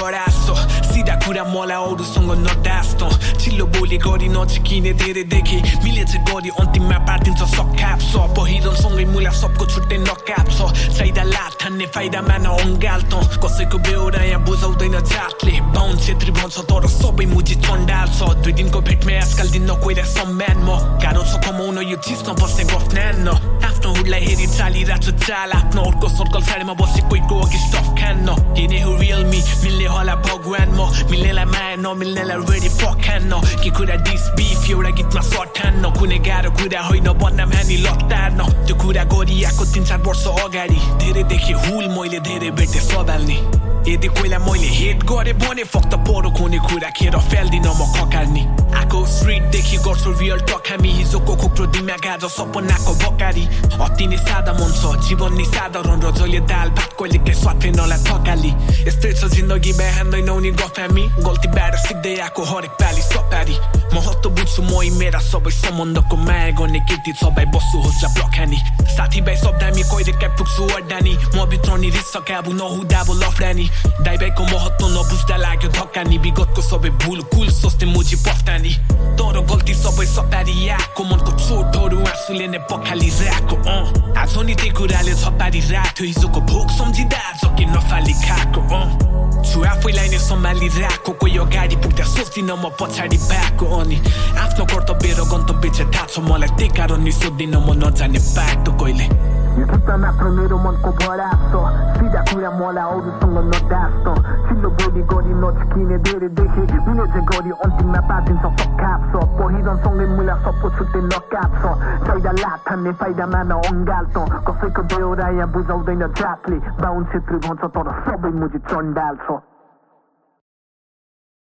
बढास सिधा कुरा मलाई अरूसँग नडास त चिल्लो बोली गरी नचिकिने धेरै देखे मिलेछ गरी अन्तिममा पार्दिन्छ सकाप छ पहिरनसँगै मुला सबको छुट्टै नकाप छ चाहिदा लात ठान्ने फाइदामा नअङ्गाल त कसैको बेहोरा यहाँ बुझाउँदैन जातले बाहुन छेत्री भन्छ तर सबै मुजी चण्डाल छ 2 दिनको भेटमा आजकाल दिन नकोइरा सम्मान म गाह्रो छ कमाउन यो चिज नबस्ने गफ नान्न आफ्नो हुडलाई हेरी चालिरहेको छु चाल आफ्नो अर्को सर्कल साडीमा बसे कोहीको अघि स्टफ खान्न हिने हो रियल मी मिल्ने होला भगवान म मिल्नेलाई माया नमिल्नेलाई रेडी फक खान्न के कुरा डिस बिफ एउटा गीतमा सठान्न कुनै गाह्रो कुरा होइन बदनाम हानी लतार्न त्यो कुरा गरिआएको 3-4 वर्ष अगाडि धेरै देखे हुल मैले धेरै भेटे सदाल्ने यदि कोहीलाई मैले हेट गरे भने फक्त परोख हुने कुरा खेर फ्याल्दिन म खकार्ने आको स्ट्रिटदेखि गर्छु रियल टक हामी हिजोको खोक्रो दिमाग आज सपनाको बकारी अति नै सादा मन छ जीवन नि साधारण र जहिले दाल भात कहिले के स्वाद नलाई थकाली यस्तै छ जिन्दगी बेहान्दैन उनी गफ हामी गल्तीबाट सिक्दै आएको हरेक पाली सपारी महत्त्व बुझ्छु म मेरा सबै सम्बन्धको माया गर्ने केटी छ भाइ बस्छु होस्ला ब्लखानी साथीभाइ सब दामी कहिले क्या पुग्छु अड्डानी म भित्र नि रिस काबु नहुँदा अब लफडानी दाइ भाइको महत्त्व नबुझ्दा लाग्यो धक्का नि विगतको सबै भुल कुल सोच्ने मुजी पफ्तानी तर गल्ती सबै सपारी आएको मनको चोटहरू आँसुले नै पखालिरहेको आज नि त्यही कुराले छपारी राख्यो हिजोको भोक सम्झिँदा आज के नफाली खाएको छु आफैलाई नै सम्हालिरहेको कोही अगाडि पुग्दा सोच्दिन म पछाडि भएको अनि आफ्नो कर्तव्य र गन्तव्य चाहिँ थाहा छ मलाई त्यही कारण नि सोध्दिन म नजाने बाटो कहिले यो गीतमा मात्र मेरो मनको भडास छ सिधा कुरा मलाई अरूसँग नडास त चिल्लो बोली गरी नचिकिने धेरै देखे मिलेछ गरी अन्तिममा पार्दिन्छ सकाप छ पहिरनसँगै मुला सबको छुट्टै नकाप छ चाहिदा लात ठान्ने फाइदामा नअङ्गाल त कसैको बेहोरा यहाँ बुझाउँदैन जातले बाहुन छेत्री भन्छ तर सबै मुजी चण्डाल छ